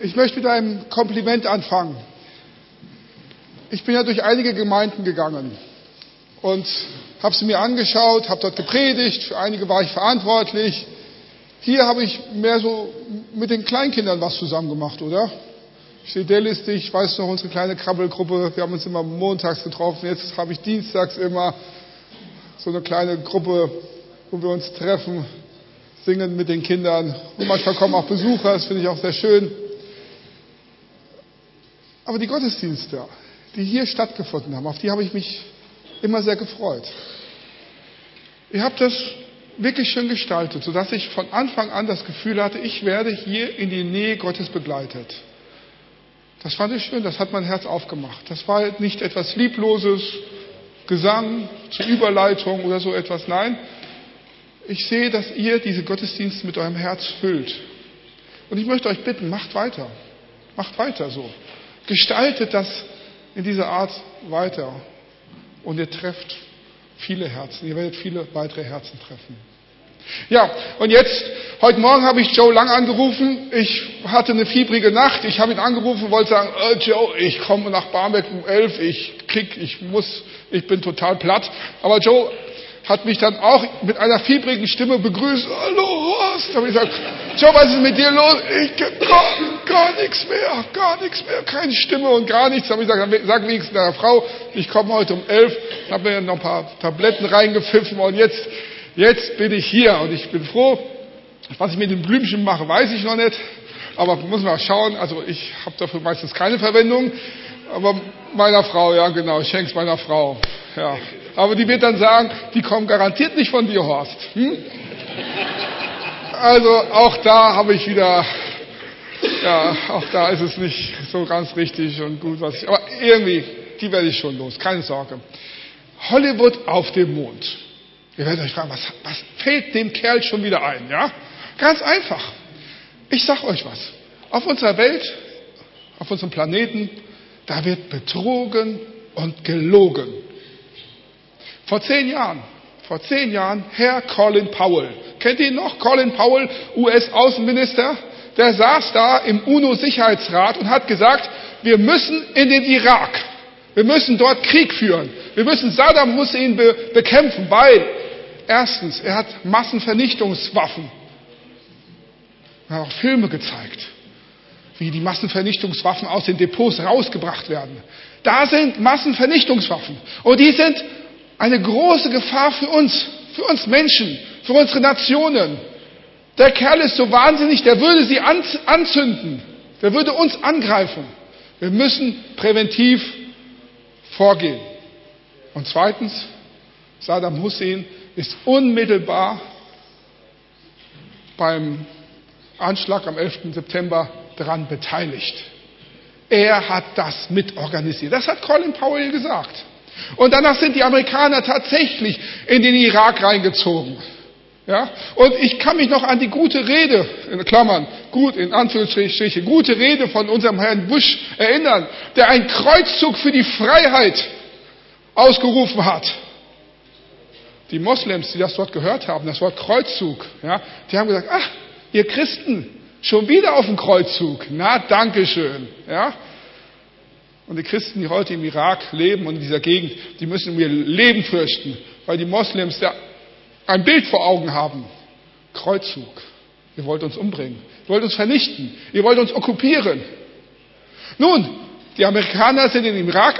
Ich möchte mit einem Kompliment anfangen. Ich bin ja durch einige Gemeinden gegangen und habe sie mir angeschaut, habe dort gepredigt, für einige war ich verantwortlich. Hier habe ich mehr so mit den Kleinkindern was zusammen gemacht, oder? Ich sehe Dennis, ich weiß noch, unsere kleine Krabbelgruppe, wir haben uns immer montags getroffen, jetzt habe ich dienstags immer so eine kleine Gruppe, wo wir uns treffen, singen mit den Kindern und manchmal kommen auch Besucher, das finde ich auch sehr schön. Aber die Gottesdienste, die hier stattgefunden haben, auf die habe ich mich immer sehr gefreut. Ihr habt das wirklich schön gestaltet, sodass ich von Anfang an das Gefühl hatte, ich werde hier in die Nähe Gottes begleitet. Das fand ich schön, das hat mein Herz aufgemacht. Das war nicht etwas Liebloses, Gesang zur Überleitung oder so etwas. Nein, ich sehe, dass ihr diese Gottesdienste mit eurem Herz füllt. Und ich möchte euch bitten, macht weiter so. Gestaltet das in dieser Art weiter. Und ihr trefft viele Herzen. Ihr werdet viele weitere Herzen treffen. Ja, und jetzt, heute Morgen habe ich Joe Lang angerufen. Ich hatte eine fiebrige Nacht. Ich habe ihn angerufen und wollte sagen, Joe, ich komme nach Barmbek um 11. Ich bin total platt. Aber Joe hat mich dann auch mit einer fiebrigen Stimme begrüßt. Hallo Horst. Da habe ich gesagt, Joe, was ist mit dir los? Gar nichts mehr, keine Stimme und gar nichts. Da habe ich gesagt, sag wenigstens deiner Frau, ich komme heute um 11. Habe mir noch ein paar Tabletten reingepfiffen und jetzt bin ich hier. Und ich bin froh, was ich mit den Blümchen mache, weiß ich noch nicht. Aber muss mal schauen. Also ich habe dafür meistens keine Verwendung. Aber meiner Frau, ja genau, ich schenke es meiner Frau. Ja. Aber die wird dann sagen, die kommen garantiert nicht von dir, Horst. Also auch da habe ich wieder, ja, auch da ist es nicht so ganz richtig und gut, aber irgendwie, die werde ich schon los, keine Sorge. Hollywood auf dem Mond. Ihr werdet euch fragen, was fällt dem Kerl schon wieder ein, ja? Ganz einfach. Ich sag euch was. Auf unserer Welt, auf unserem Planeten, da wird betrogen und gelogen. Vor 10 Jahren, Herr Colin Powell. Kennt ihr ihn noch? Colin Powell, US-Außenminister. Der saß da im UNO-Sicherheitsrat und hat gesagt, wir müssen in den Irak. Wir müssen dort Krieg führen. Wir müssen Saddam Hussein bekämpfen, weil erstens, er hat Massenvernichtungswaffen. Er hat auch Filme gezeigt, wie die Massenvernichtungswaffen aus den Depots rausgebracht werden. Da sind Massenvernichtungswaffen. Und die sind eine große Gefahr für uns Menschen, für unsere Nationen. Der Kerl ist so wahnsinnig, der würde sie anzünden. Der würde uns angreifen. Wir müssen präventiv vorgehen. Und zweitens, Saddam Hussein ist unmittelbar beim Anschlag am 11. September daran beteiligt. Er hat das mitorganisiert. Das hat Colin Powell gesagt. Und danach sind die Amerikaner tatsächlich in den Irak reingezogen. Ja? Und ich kann mich noch an die gute Rede, in Klammern, gut in Anführungsstrichen, gute Rede von unserem Herrn Bush erinnern, der einen Kreuzzug für die Freiheit ausgerufen hat. Die Moslems, die das dort gehört haben, das Wort Kreuzzug, ja, die haben gesagt, ach, ihr Christen, schon wieder auf dem Kreuzzug. Na, dankeschön. Ja? Und die Christen, die heute im Irak leben und in dieser Gegend, die müssen um ihr Leben fürchten, weil die Moslems da ein Bild vor Augen haben. Kreuzzug. Ihr wollt uns umbringen. Ihr wollt uns vernichten. Ihr wollt uns okkupieren. Nun, die Amerikaner sind in den Irak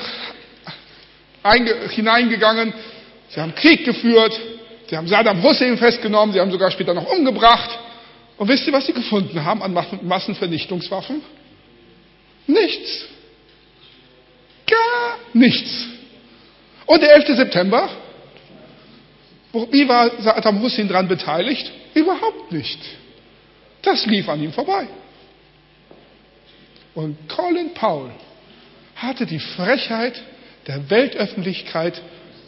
hineingegangen. Sie haben Krieg geführt. Sie haben Saddam Hussein festgenommen. Sie haben sogar später noch umgebracht. Und wisst ihr, was sie gefunden haben an Massenvernichtungswaffen? Nichts. Gar nichts. Und der 11. September? Wie war Saddam Hussein daran beteiligt? Überhaupt nicht. Das lief an ihm vorbei. Und Colin Powell hatte die Frechheit, der Weltöffentlichkeit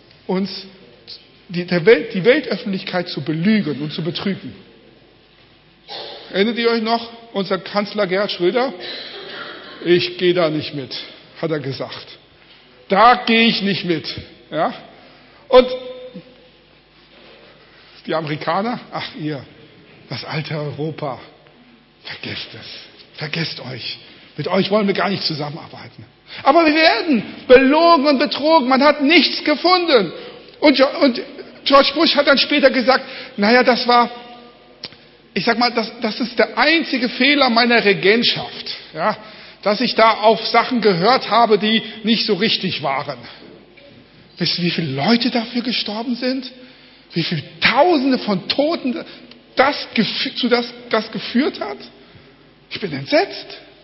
die Weltöffentlichkeit zu belügen und zu betrügen. Erinnert ihr euch noch, unser Kanzler Gerhard Schröder? Ich gehe da nicht mit, hat er gesagt. Da gehe ich nicht mit. Ja? Und die Amerikaner, ach ihr, das alte Europa, vergesst es. Vergesst euch. Mit euch wollen wir gar nicht zusammenarbeiten. Aber wir werden belogen und betrogen. Man hat nichts gefunden. Und George Bush hat dann später gesagt, naja, das ist der einzige Fehler meiner Regentschaft, ja, dass ich da auf Sachen gehört habe, die nicht so richtig waren. Wisst ihr, wie viele Leute dafür gestorben sind? Wie viele Tausende von Toten das geführt hat? Ich bin entsetzt.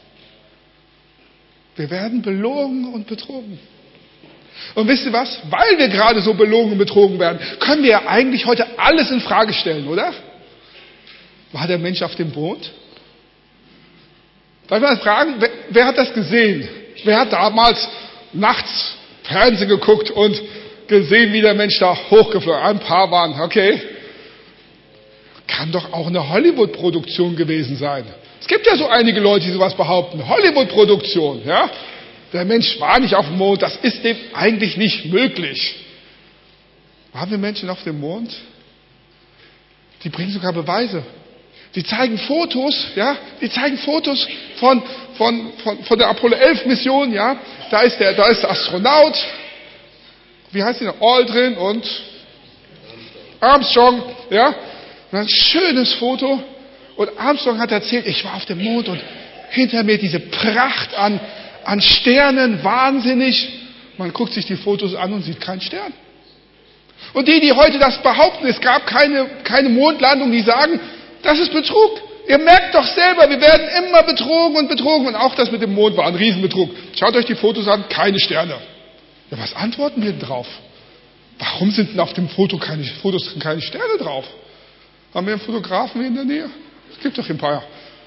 Wir werden belogen und betrogen. Und wisst ihr was? Weil wir gerade so belogen und betrogen werden, können wir ja eigentlich heute alles in Frage stellen, oder? War der Mensch auf dem Mond? Darf ich mal fragen, wer hat das gesehen? Wer hat damals nachts Fernsehen geguckt und gesehen, wie der Mensch da hochgeflogen ist? Ein paar waren, okay. Kann doch auch eine Hollywood-Produktion gewesen sein. Es gibt ja so einige Leute, die sowas behaupten. Hollywood-Produktion, ja? Der Mensch war nicht auf dem Mond, das ist dem eigentlich nicht möglich. Waren wir Menschen auf dem Mond? Die bringen sogar Beweise. Die zeigen Fotos, ja? Die zeigen Fotos von der Apollo 11 Mission, ja? Da ist der Astronaut. Wie heißt der? Aldrin und Armstrong, ja? Und ein schönes Foto. Und Armstrong hat erzählt, ich war auf dem Mond und hinter mir diese Pracht an Sternen, wahnsinnig. Man guckt sich die Fotos an und sieht keinen Stern. Und die heute das behaupten, es gab keine Mondlandung, die sagen, das ist Betrug. Ihr merkt doch selber, wir werden immer betrogen und betrogen. Und auch das mit dem Mond war ein Riesenbetrug. Schaut euch die Fotos an, keine Sterne. Ja, was antworten wir denn drauf? Warum sind denn auf dem Fotos keine Sterne drauf? Haben wir einen Fotografen hier in der Nähe? Es gibt doch ein paar.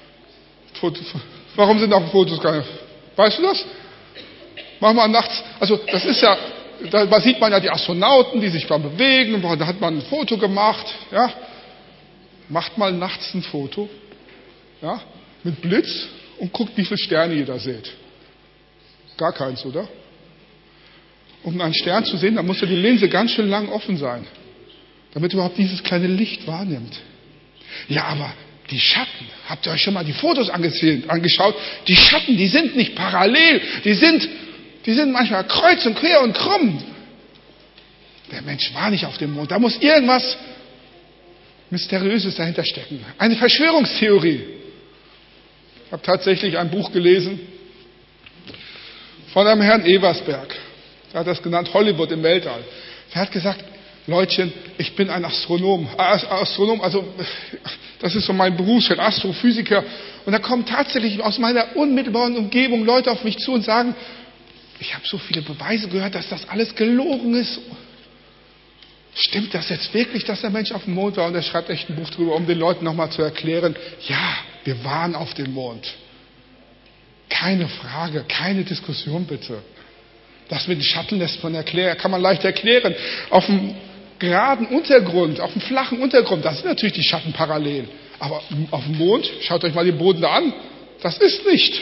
Warum sind auf den Fotos keine? Weißt du das? Machen wir nachts. Also das ist ja, da sieht man ja die Astronauten, die sich da bewegen. Da hat man ein Foto gemacht. Ja, macht mal nachts ein Foto, ja, mit Blitz und guckt, wie viele Sterne ihr da seht. Gar keins, oder? Um einen Stern zu sehen, da muss ja die Linse ganz schön lang offen sein, damit überhaupt dieses kleine Licht wahrnimmt. Ja, aber die Schatten, habt ihr euch schon mal die Fotos angeschaut? Die Schatten, die sind nicht parallel, die sind manchmal kreuz und quer und krumm. Der Mensch war nicht auf dem Mond, da muss irgendwas Mysteriöses dahinter stecken. Eine Verschwörungstheorie. Ich habe tatsächlich ein Buch gelesen von einem Herrn Eversberg. Er hat das genannt Hollywood im Weltall. Er hat gesagt, Leutchen, ich bin ein Astronom, also das ist so mein Berufsfeld, Astrophysiker. Und da kommen tatsächlich aus meiner unmittelbaren Umgebung Leute auf mich zu und sagen, ich habe so viele Beweise gehört, dass das alles gelogen ist. Stimmt das jetzt wirklich, dass der Mensch auf dem Mond war? Und er schreibt echt ein Buch drüber, um den Leuten nochmal zu erklären, ja, wir waren auf dem Mond. Keine Frage, keine Diskussion bitte. Das mit den Schatten kann man leicht erklären. Auf dem geraden Untergrund, auf dem flachen Untergrund, da sind natürlich die Schatten parallel. Aber auf dem Mond, schaut euch mal den Boden da an, das ist nicht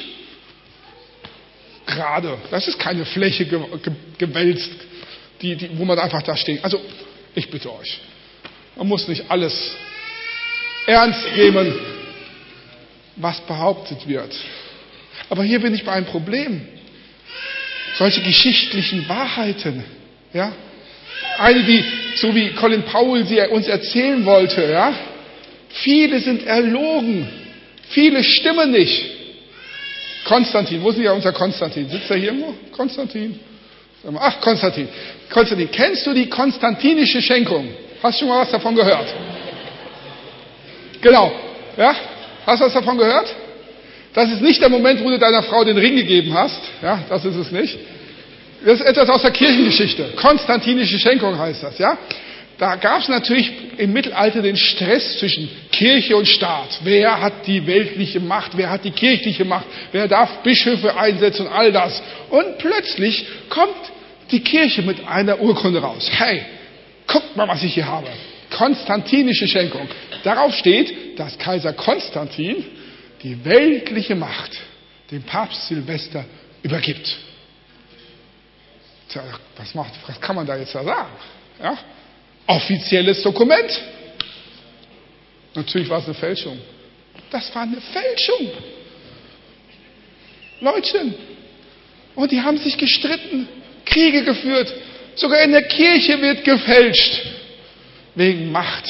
gerade. Das ist keine Fläche gewälzt, wo man einfach da steht. Also, ich bitte euch, man muss nicht alles ernst nehmen, was behauptet wird. Aber hier bin ich bei einem Problem. Solche geschichtlichen Wahrheiten, ja, eine, die, so wie Colin Powell sie uns erzählen wollte, ja, viele sind erlogen, viele stimmen nicht. Konstantin, wo ist denn ja unser Konstantin? Sitzt er hier irgendwo? Konstantin? Ach, Konstantin. Konstantin, kennst du die konstantinische Schenkung? Hast du schon mal was davon gehört? Genau, ja, hast du was davon gehört? Das ist nicht der Moment, wo du deiner Frau den Ring gegeben hast. Ja, das ist es nicht. Das ist etwas aus der Kirchengeschichte. Konstantinische Schenkung heißt das, ja. Da gab es natürlich im Mittelalter den Stress zwischen Kirche und Staat. Wer hat die weltliche Macht? Wer hat die kirchliche Macht? Wer darf Bischöfe einsetzen und all das? Und plötzlich kommt die Kirche mit einer Urkunde raus. Hey, guckt mal, was ich hier habe. Konstantinische Schenkung. Darauf steht, dass Kaiser Konstantin die weltliche Macht dem Papst Silvester übergibt. Tja, was kann man da jetzt da sagen? Ja? Offizielles Dokument. Natürlich war es eine Fälschung. Das war eine Fälschung. Leutchen. Und die haben sich gestritten, Kriege geführt. Sogar in der Kirche wird gefälscht. Wegen Macht.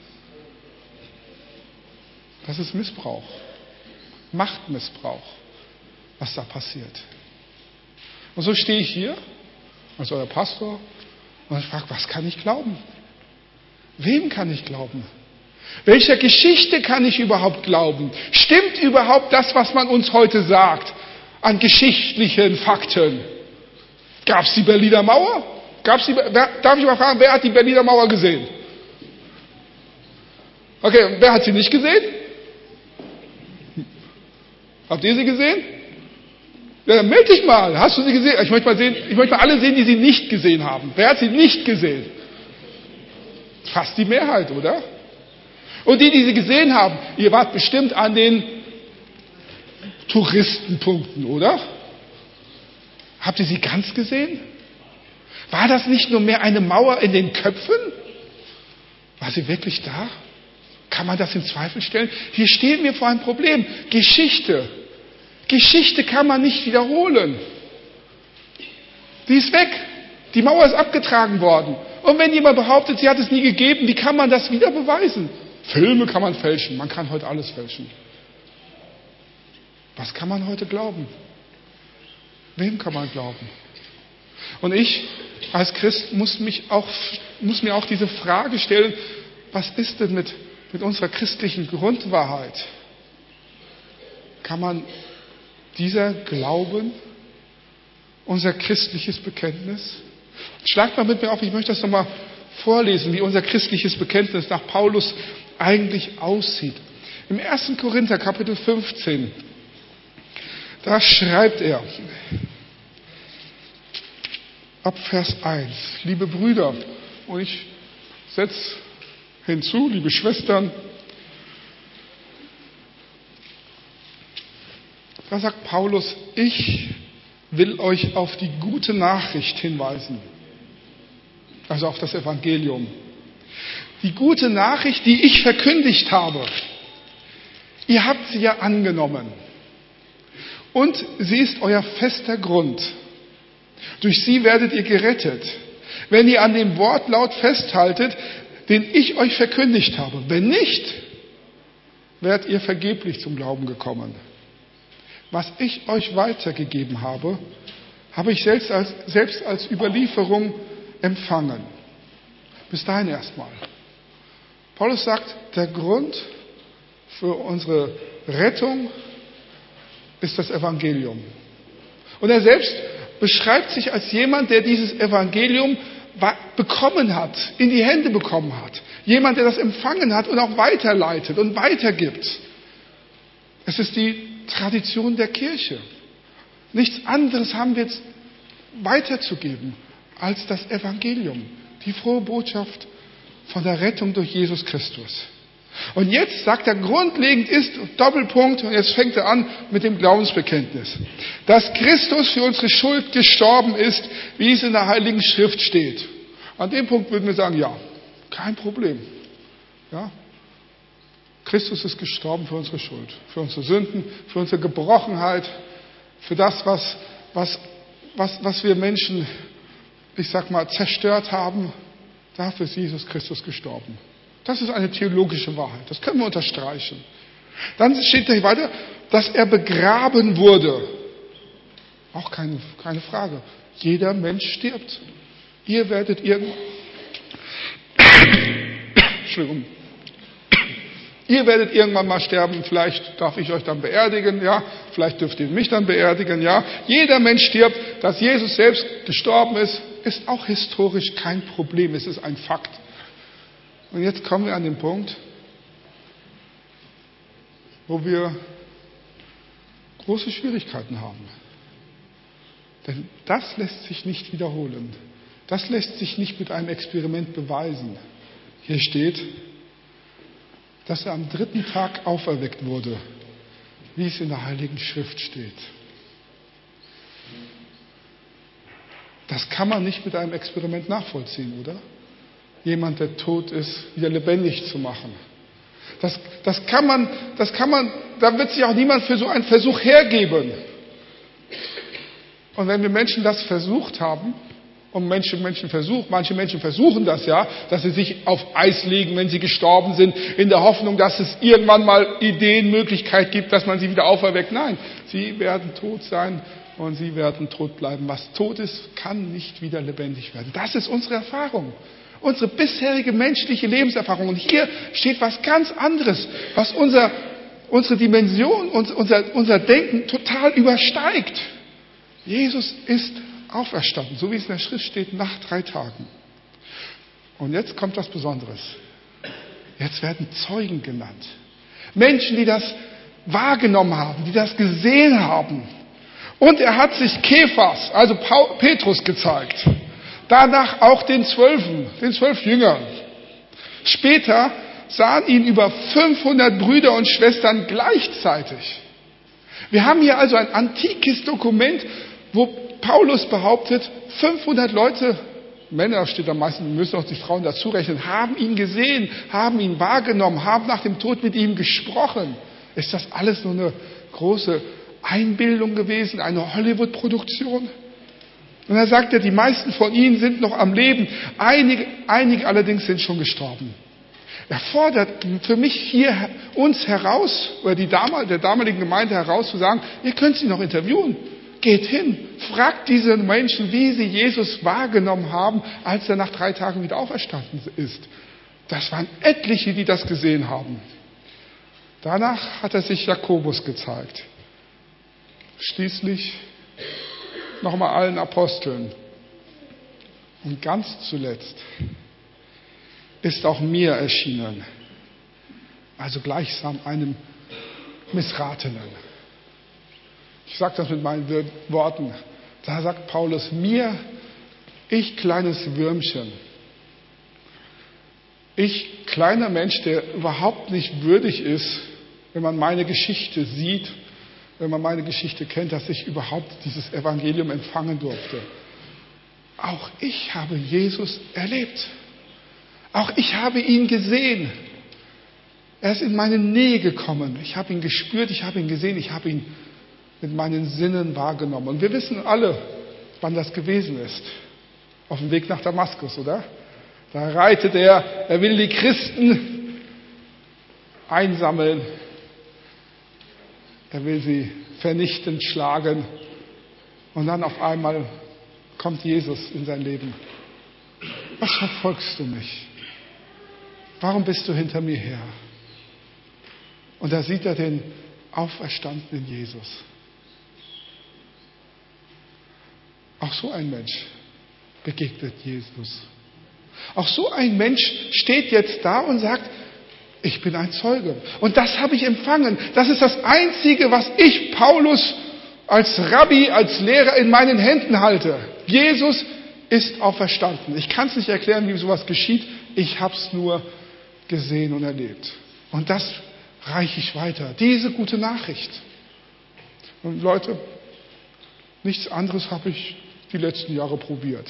Das ist Missbrauch. Machtmissbrauch, was da passiert. Und so stehe ich hier als euer Pastor und ich frage, was kann ich glauben? Wem kann ich glauben? Welcher Geschichte kann ich überhaupt glauben? Stimmt überhaupt das, was man uns heute sagt, an geschichtlichen Fakten? Gab es die Berliner Mauer? Darf ich mal fragen, wer hat die Berliner Mauer gesehen? Okay, wer hat sie nicht gesehen? Habt ihr sie gesehen? Ja, dann meld dich mal. Hast du sie gesehen? Ich möchte mal alle sehen, die sie nicht gesehen haben. Wer hat sie nicht gesehen? Fast die Mehrheit, oder? Und die sie gesehen haben, ihr wart bestimmt an den Touristenpunkten, oder? Habt ihr sie ganz gesehen? War das nicht nur mehr eine Mauer in den Köpfen? War sie wirklich da? Kann man das in Zweifel stellen? Hier stehen wir vor einem Problem. Geschichte. Geschichte kann man nicht wiederholen. Die ist weg. Die Mauer ist abgetragen worden. Und wenn jemand behauptet, sie hat es nie gegeben, wie kann man das wieder beweisen? Filme kann man fälschen. Man kann heute alles fälschen. Was kann man heute glauben? Wem kann man glauben? Und ich als Christ muss mir auch diese Frage stellen, was ist denn mit unserer christlichen Grundwahrheit? Kann man dieser glauben, unser christliches Bekenntnis? Schlagt mal mit mir auf, ich möchte das nochmal vorlesen, wie unser christliches Bekenntnis nach Paulus eigentlich aussieht. Im 1. Korinther Kapitel 15, da schreibt er, ab Vers 1, liebe Brüder, und ich setze hinzu, liebe Schwestern, da sagt Paulus, ich will euch auf die gute Nachricht hinweisen, also auf das Evangelium. Die gute Nachricht, die ich verkündigt habe, ihr habt sie ja angenommen und sie ist euer fester Grund. Durch sie werdet ihr gerettet, wenn ihr an dem Wortlaut festhaltet, den ich euch verkündigt habe. Wenn nicht, werdet ihr vergeblich zum Glauben gekommen. Was ich euch weitergegeben habe, habe ich selbst als Überlieferung empfangen. Bis dahin erstmal. Paulus sagt, der Grund für unsere Rettung ist das Evangelium. Und er selbst beschreibt sich als jemand, der dieses Evangelium bekommen hat, in die Hände bekommen hat. Jemand, der das empfangen hat und auch weiterleitet und weitergibt. Es ist die Tradition der Kirche. Nichts anderes haben wir jetzt weiterzugeben als das Evangelium. Die frohe Botschaft von der Rettung durch Jesus Christus. Und jetzt sagt er, grundlegend ist, Doppelpunkt, und jetzt fängt er an mit dem Glaubensbekenntnis, dass Christus für unsere Schuld gestorben ist, wie es in der Heiligen Schrift steht. An dem Punkt würden wir sagen, ja, kein Problem. Ja? Christus ist gestorben für unsere Schuld, für unsere Sünden, für unsere Gebrochenheit, für das, was wir Menschen, ich sag mal, zerstört haben. Dafür ist Jesus Christus gestorben. Das ist eine theologische Wahrheit. Das können wir unterstreichen. Dann steht da weiter, dass er begraben wurde. Auch keine Frage. Jeder Mensch stirbt. Ihr werdet irgendwann mal sterben. Vielleicht darf ich euch dann beerdigen. Ja, vielleicht dürft ihr mich dann beerdigen. Ja, jeder Mensch stirbt. Dass Jesus selbst gestorben ist, ist auch historisch kein Problem. Es ist ein Fakt. Und jetzt kommen wir an den Punkt, wo wir große Schwierigkeiten haben. Denn das lässt sich nicht wiederholen. Das lässt sich nicht mit einem Experiment beweisen. Hier steht, dass er am 3. Tag auferweckt wurde, wie es in der Heiligen Schrift steht. Das kann man nicht mit einem Experiment nachvollziehen, oder? Jemand, der tot ist, wieder lebendig zu machen. Da wird sich auch niemand für so einen Versuch hergeben. Und wenn wir Menschen das versucht haben, und manche Menschen versuchen das ja, dass sie sich auf Eis legen, wenn sie gestorben sind, in der Hoffnung, dass es irgendwann mal Ideenmöglichkeit gibt, dass man sie wieder auferweckt. Nein, sie werden tot sein und sie werden tot bleiben. Was tot ist, kann nicht wieder lebendig werden. Das ist unsere Erfahrung. Unsere bisherige menschliche Lebenserfahrung. Und hier steht was ganz anderes, was unsere Dimension, unser Denken total übersteigt. Jesus ist auferstanden, so wie es in der Schrift steht, nach 3 Tagen. Und jetzt kommt was Besonderes. Jetzt werden Zeugen genannt. Menschen, die das wahrgenommen haben, die das gesehen haben. Und er hat sich Kephas, also Petrus, gezeigt. Danach auch den 12 Jüngern. Später sahen ihn über 500 Brüder und Schwestern gleichzeitig. Wir haben hier also ein antikes Dokument, wo Paulus behauptet, 500 Leute, Männer steht am meisten, wir müssen auch die Frauen dazu rechnen, haben ihn gesehen, haben ihn wahrgenommen, haben nach dem Tod mit ihm gesprochen. Ist das alles nur eine große Einbildung gewesen, eine Hollywood-Produktion? Und er sagt ja, die meisten von ihnen sind noch am Leben, einige allerdings sind schon gestorben. Er fordert für mich hier uns heraus, oder der damaligen Gemeinde heraus, zu sagen, ihr könnt sie noch interviewen. Geht hin, fragt diese Menschen, wie sie Jesus wahrgenommen haben, als er nach 3 Tagen wieder auferstanden ist. Das waren etliche, die das gesehen haben. Danach hat er sich Jakobus gezeigt. Schließlich nochmal allen Aposteln. Und ganz zuletzt ist auch mir erschienen, also gleichsam einem Missratenen. Ich sage das mit meinen Worten. Da sagt Paulus, mir, ich kleines Würmchen, ich kleiner Mensch, der überhaupt nicht würdig ist, wenn man meine Geschichte sieht, wenn man meine Geschichte kennt, dass ich überhaupt dieses Evangelium empfangen durfte. Auch ich habe Jesus erlebt. Auch ich habe ihn gesehen. Er ist in meine Nähe gekommen. Ich habe ihn gespürt, ich habe ihn gesehen, ich habe ihn mit meinen Sinnen wahrgenommen. Und wir wissen alle, wann das gewesen ist. Auf dem Weg nach Damaskus, oder? Da reitet er will die Christen einsammeln. Er will sie vernichtend schlagen. Und dann auf einmal kommt Jesus in sein Leben. Was verfolgst du mich? Warum bist du hinter mir her? Und da sieht er den auferstandenen Jesus. Auch so ein Mensch begegnet Jesus. Auch so ein Mensch steht jetzt da und sagt, ich bin ein Zeuge. Und das habe ich empfangen. Das ist das Einzige, was ich, Paulus, als Rabbi, als Lehrer in meinen Händen halte. Jesus ist auferstanden. Ich kann es nicht erklären, wie sowas geschieht. Ich habe es nur gesehen und erlebt. Und das reiche ich weiter. Diese gute Nachricht. Und Leute, nichts anderes habe ich die letzten Jahre probiert.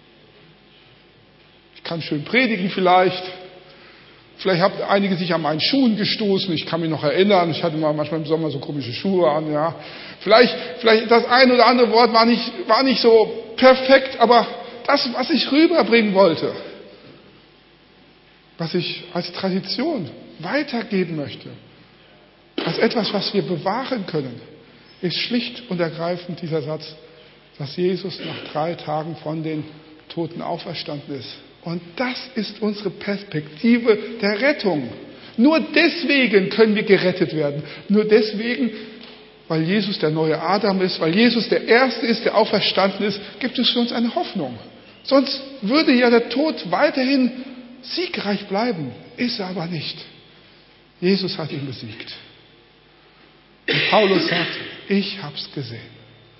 Ich kann schön predigen vielleicht. Vielleicht haben einige sich an meinen Schuhen gestoßen. Ich kann mich noch erinnern, ich hatte mal manchmal im Sommer so komische Schuhe an. Ja. Vielleicht das ein oder andere Wort war nicht so perfekt, aber das, was ich rüberbringen wollte, was ich als Tradition weitergeben möchte, als etwas, was wir bewahren können, ist schlicht und ergreifend dieser Satz, dass Jesus nach 3 Tagen von den Toten auferstanden ist. Und das ist unsere Perspektive der Rettung. Nur deswegen können wir gerettet werden. Nur deswegen, weil Jesus der neue Adam ist, weil Jesus der Erste ist, der auferstanden ist, gibt es für uns eine Hoffnung. Sonst würde ja der Tod weiterhin siegreich bleiben. Ist er aber nicht. Jesus hat ihn besiegt. Und Paulus sagt, ich habe es gesehen.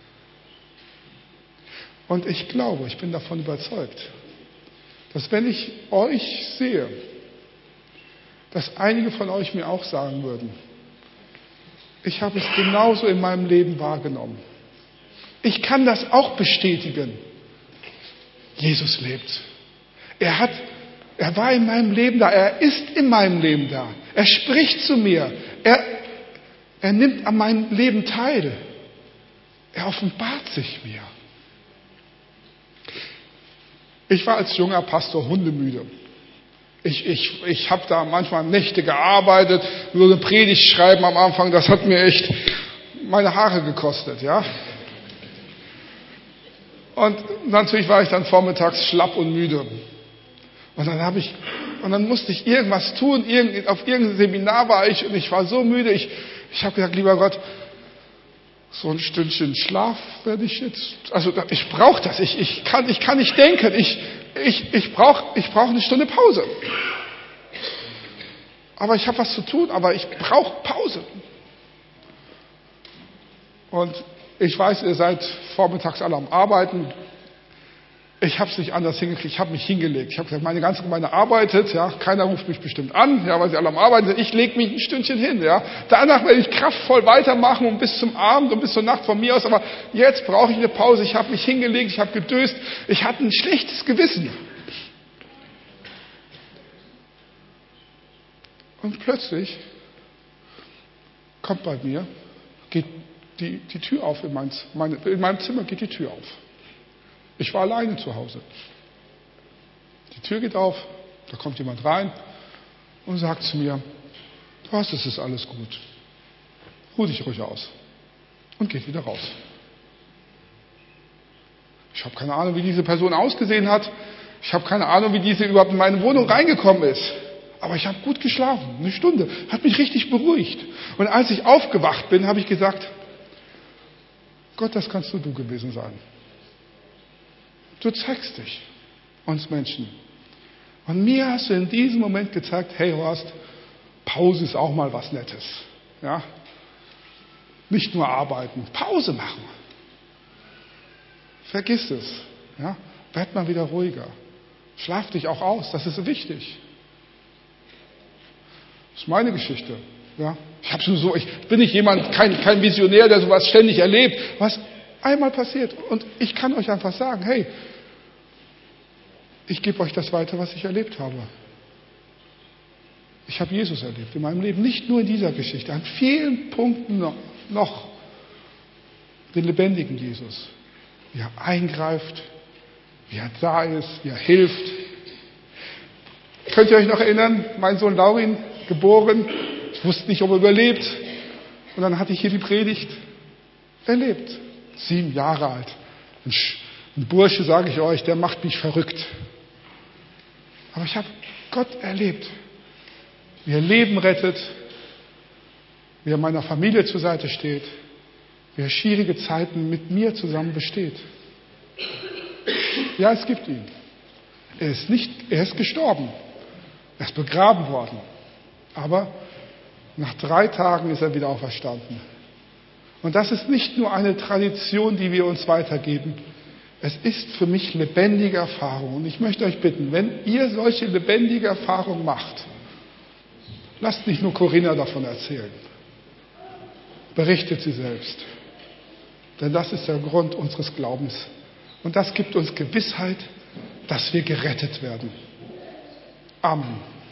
Und ich glaube, ich bin davon überzeugt, dass wenn ich euch sehe, dass einige von euch mir auch sagen würden, ich habe es genauso in meinem Leben wahrgenommen. Ich kann das auch bestätigen. Jesus lebt. Er war in meinem Leben da. Er ist in meinem Leben da. Er spricht zu mir. Er nimmt an meinem Leben teil. Er offenbart sich mir. Ich war als junger Pastor hundemüde. Ich habe da manchmal Nächte gearbeitet, so eine Predigt schreiben am Anfang, das hat mir echt meine Haare gekostet, ja. Und natürlich war ich dann vormittags schlapp und müde. Und dann musste ich irgendwas tun, auf irgendeinem Seminar war ich und ich war so müde, ich habe gesagt, lieber Gott, so ein Stündchen Schlaf werde ich jetzt, also ich brauche das, ich kann nicht denken, ich brauche eine Stunde Pause. Aber ich habe was zu tun, aber ich brauche Pause. Und ich weiß, ihr seid vormittags alle am Arbeiten. Ich habe es nicht anders hingekriegt, ich habe mich hingelegt. Ich habe gesagt, meine ganze Gemeinde arbeitet, ja, keiner ruft mich bestimmt an, ja, weil sie alle am Arbeiten sind. Ich lege mich ein Stündchen hin, ja. Danach werde ich kraftvoll weitermachen und bis zum Abend und bis zur Nacht von mir aus. Aber jetzt brauche ich eine Pause. Ich habe mich hingelegt, ich habe gedöst. Ich hatte ein schlechtes Gewissen. Und plötzlich kommt bei mir, geht die Tür auf in meinem Zimmer geht die Tür auf. Ich war alleine zu Hause. Die Tür geht auf, da kommt jemand rein und sagt zu mir, was, es ist alles gut. Ruh dich ruhig aus. Und geht wieder raus. Ich habe keine Ahnung, wie diese Person ausgesehen hat. Ich habe keine Ahnung, wie diese überhaupt in meine Wohnung reingekommen ist. Aber ich habe gut geschlafen, eine Stunde. Hat mich richtig beruhigt. Und als ich aufgewacht bin, habe ich gesagt, Gott, das kannst du gewesen sein. Du zeigst dich uns Menschen. Und mir hast du in diesem Moment gezeigt, hey Horst, Pause ist auch mal was Nettes. Ja? Nicht nur arbeiten, Pause machen. Vergiss es. Ja? Werd mal wieder ruhiger. Schlaf dich auch aus, das ist wichtig. Das ist meine Geschichte. Ja? Ich bin nicht jemand, kein Visionär, der sowas ständig erlebt. Was einmal passiert. Und ich kann euch einfach sagen, hey, ich gebe euch das weiter, was ich erlebt habe. Ich habe Jesus erlebt in meinem Leben. Nicht nur in dieser Geschichte, an vielen Punkten noch. Den lebendigen Jesus. Wie er eingreift, wie er da ist, wie er hilft. Könnt ihr euch noch erinnern, mein Sohn Laurin, geboren. Ich wusste nicht, ob er überlebt. Und dann hatte ich hier die Predigt. Er lebt. 7 Jahre alt. Ein Bursche, sage ich euch, der macht mich verrückt. Aber ich habe Gott erlebt. Wie er Leben rettet. Wie er meiner Familie zur Seite steht. Wie er schwierige Zeiten mit mir zusammen besteht. Ja, es gibt ihn. Er ist gestorben. Er ist begraben worden. Aber nach 3 Tagen ist er wieder auferstanden. Und das ist nicht nur eine Tradition, die wir uns weitergeben. Es ist für mich lebendige Erfahrung. Und ich möchte euch bitten, wenn ihr solche lebendige Erfahrungen macht, lasst nicht nur Corinna davon erzählen. Berichtet sie selbst. Denn das ist der Grund unseres Glaubens. Und das gibt uns Gewissheit, dass wir gerettet werden. Amen.